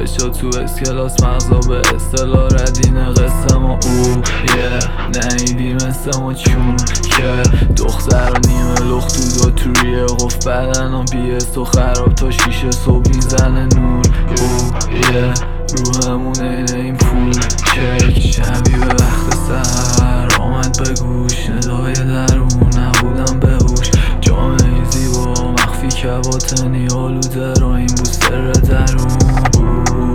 روشا تو اسکلاس مغزا به اصطلاح ردینه قصه ما نیدی مثل ما چون که دختر و نیمه لخت تو توریه قف بدن و بیست و خراب تا شیشه صبح میزنه نور رو همون اینه این پول چک شبیه به وقت سهر آمد به گوش ندای درون نبودم به هوش جامعه زیبا مخفی که باطنی آلوده را این بود سر درون